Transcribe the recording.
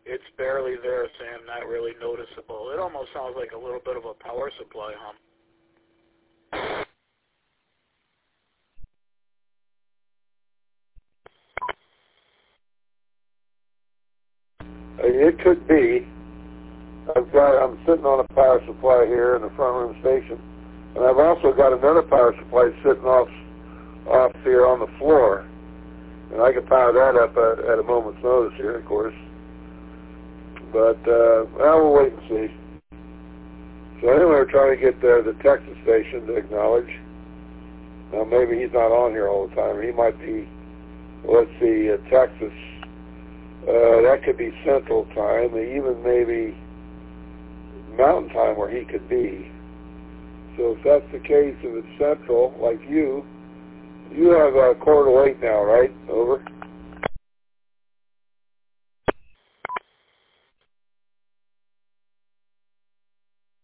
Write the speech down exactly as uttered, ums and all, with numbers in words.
it's barely there, Sam, not really noticeable. It almost sounds like a little bit of a power supply hum. It could be. I've got, I'm sitting on a power supply here in the front room station, and I've also got another power supply sitting off, off here on the floor, and I can power that up at, at a moment's notice here, of course. But uh, well, we'll wait and see. So anyway, we're trying to get the, the Texas station to acknowledge. Now maybe he's not on here all the time. He might be. Let's see, uh, Texas. Uh, that could be Central Time, even maybe Mountain Time where he could be. So if that's the case, if it's Central, like you, you have a quarter to eight now, right? Over.